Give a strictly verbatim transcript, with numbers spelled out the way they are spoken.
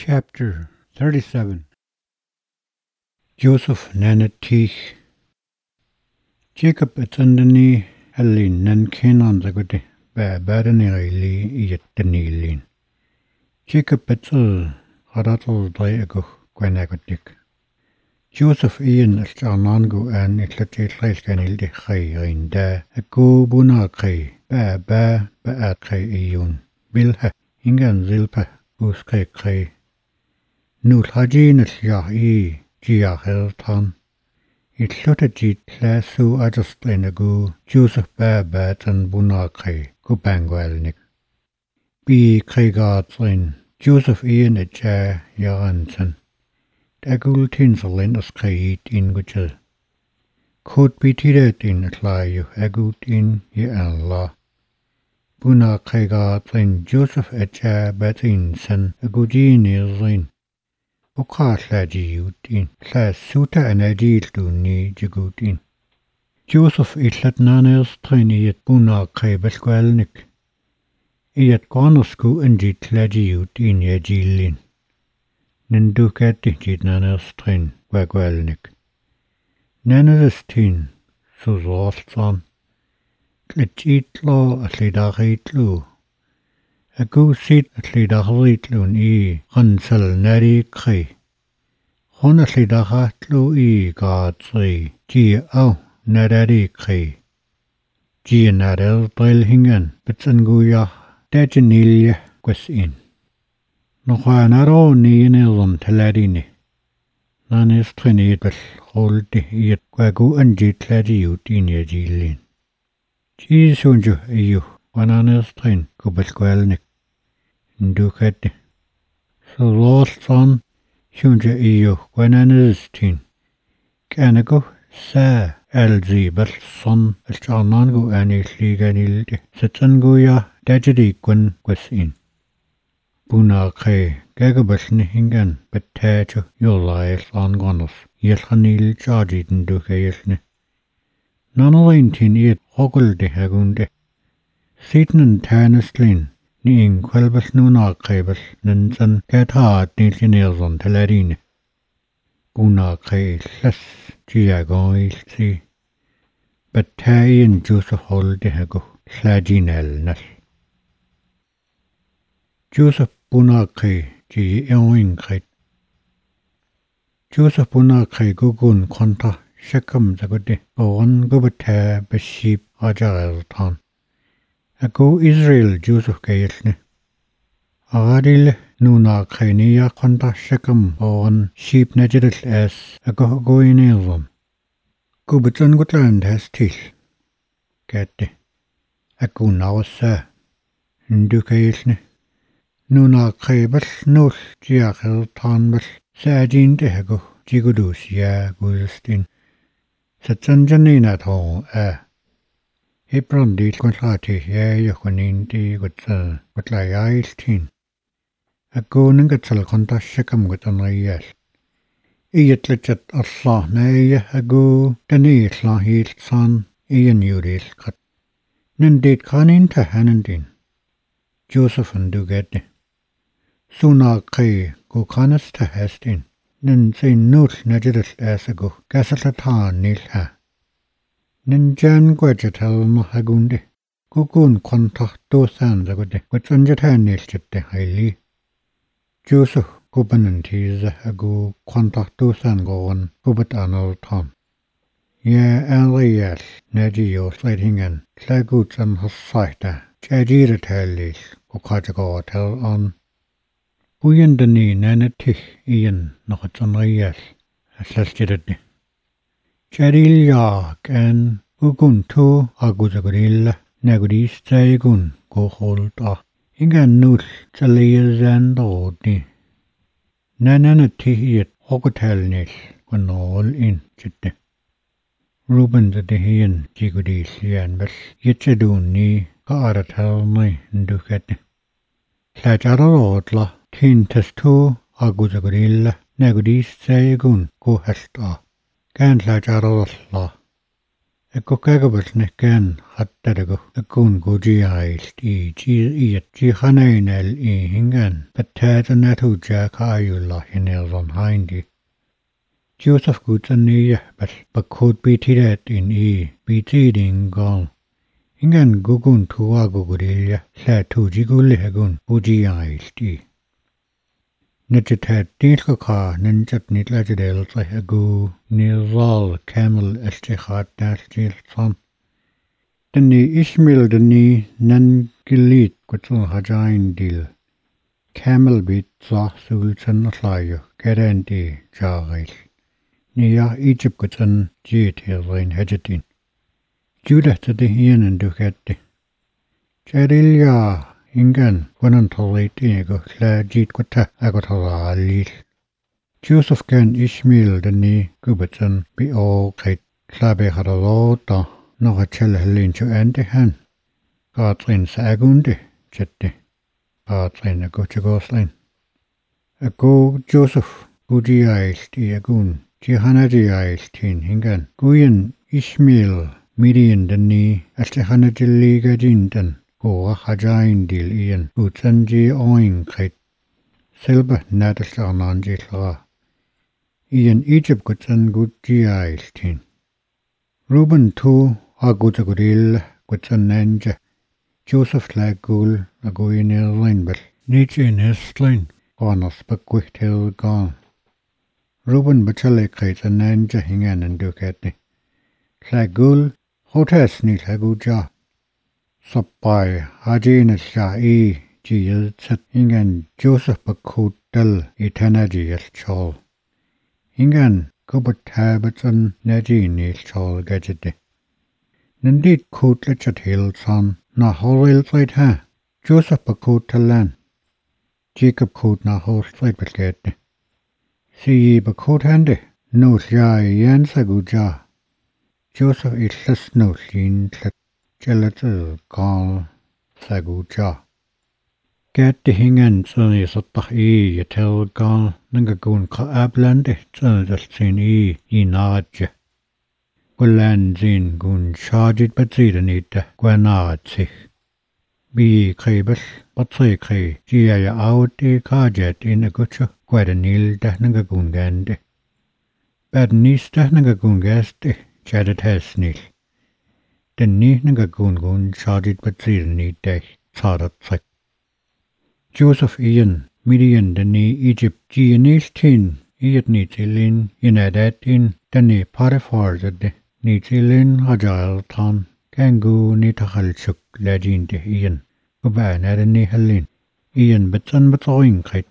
Chapter thirty-seven. Joseph Nanatich. Jacob attendani allin nan kenan zagode ba badanili yettanilin. Jacob atul haratul dayago gwanagodik. Joseph ian alcharnango an iklatil kanilde khayrin da aku buna khay ba ba ba at khay iyun bilha ingan zilpa bus khay khay. Nul hajin al i gia heltan. It lutagit lasu adjustlenagu Joseph ba ba tan buna khay go bangwelnik. Bi khay gadrin Joseph ian aja yaransan. Dagul tinselin as kayit in gujel. Could be tidet in a clayu agut in ye Allah. Buna khay gadrin Joseph aja batin san agujin irin. Oka llaji yutin, llas suta anadil duni jagutin. Joseph illat nanes traini yet buna kay balkwelnik. Iyat kwanosku anjit llaji yutin yajilin. Nindukati jit nanes train wagwelnik. Nanadestin suzolsan. Klitjitlo atlidagitlu. Agu sit atlidagritlun I gansal nari khay. Hon atlidagatlu I gadri ji au narari khay. Ji narer drilhingan betsanguya dajanilya gwasin. Nukwanaro ni nilon taladini. Nanis trinidal holdi yet kwagu anji tladi yutin yajilin. Ji sunju ayu wananis trin kubalkwelnik. Ndukati. So lost son, shunja iyo wananistin. Kanago sa alzibal son alchanangu anishliganilde. Satsanguya dajadi kwan kwasin. Buna kay gagabasni hingan batajo yolais angonos. Yelhanil chargid ndukayesni. Nanolintin yet hogulde hagunde. Sitnan taneslin. Ni in kwelbas nuna kaybas nansan kata nilsinilson talarine. Buna kay slas jiagon ilsi. Batayin Joseph holde hago slajinel nas. Joseph buna kay ji eoin kay. Joseph buna kay gugun konta shakam zagode. Bawan gubata bashib ajar tan. Ago Israel Joseph kayelne. Agadil nuna kayniya konta shakam bawan sheep najidil as ago go inilzon. Gubatan gutland has til. Gade. Ago nawasa. Ndu kayelne. Nuna kaybal nul jiakil tanbal sajin de ago jigudus ya guzistin. Satsanjanina thong a. Hebron dit kontrati ya yakunin di gutsa gutla yailtin. Ago ningatsal konta shakam gutanayal. Iyat lechat Allah naya ago dani itla hil san iyan yuril kat. Nindit kanin tahanandin. Joseph andugade. Suna kay go kanas tahastin. Nin sin nul najidal asago gasalatan nilha. Ninjan gwajatal mahagunde. Gugun kontak dosan zagode. Gwatsanjatan nilchite haili. Joseph gubanantiza agu kontak dosan gowan gubat anal ton. Ya aliyal najiyo slidhingan. Tlagutan hasaita. Chajira talil. Gukajago tal on. Uyandani nanatich iyan nakatsanayal. Aslasjidadni. Charil yak an ugun to aguzagurilla nagudis taigun go holta. Ingan nul tsaliyazan dodni. Nananatihiyat hokutalnil gunol in chitte. Ruben the dehian jigudis yan bas yitchaduni kaaratalmai ndukatni. Lajararotla tin testu aguzagurilla nagudis taigun go halta. Gan lajararotla. Eko kagabasne kan hattadago akun gojiailt i ji i ji hanainel i hingan patata natu jaka ayulla hinelron hindi. Joseph Gutaniya bal bakod bitidat in i bitiding gong. Hingan gugun tuwa gugurilla la tujigulli hagun gojiailt i. Najat dilka ka nanjat nitla jadel sa hagu nizal camel estichat nasjil son. Dani Ishmael dani nan gilit gutun hajain dil. Camel bit sa sultan aslayo garanti jagail. Niya Egypt gutun jit hirrain hajatin. Judah tadi hiyan and dukati. Jadilya Ingan wanan tawaitin go la jit kwata agotara alil. Joseph kan Ishmael dani gubatan bi o kait labe haralota no hachel halin chu ande han. Katrin sa agunde chette. Katrin ago chagoslain. Ago Joseph gudi aist i agun. Jihanaji aistin hingan. Guyan Ishmael Midian dani astihanajili gajindan. Go hajain dil ian utanji oin kait silba nadasarnanji la ian Egypt gutan guji aistin Ruben tu agutaguril gutan nanja Joseph lagul agoin irlain bal niche in eslain qanas bakwit hil gan Ruben bachale kait nanja hingan and dukati lagul hotas ni laguja Sappai hajina sha'i jiyal tsat hingan Joseph bakut dal itanaji al chol. Hingan kubat habatan naji nil chol gajade. Nandit kut lechat hil san na horil tsait ha. Joseph bakut talan. Jacob kut na hor tsait balgate. Si bakut hande. No shai yan saguja. Joseph islas no shin tlat. Jalatul gal saguja. Gatti hingan tsuni sattah i yatel gal nangagun ka ablande tsuni daltsin i i naadja. Gulan zin gun shajit batzidanita guanaadzik. Bi kaibal batzay kay jiyaya awti kajat inagucho guadanilda nangagun gande. Badnista nangagun gaste jadat hasnil. Dani nangagun gun shajit batzirani day sarat sak. Joseph Ian Midian dani Egypt jianis tin iyat nitilin inadatin dani Potiphar zade nitilin hajail tan kangu nitahal chuk lajin de Ian. Guban adani halin. Ian batsan batsoin kait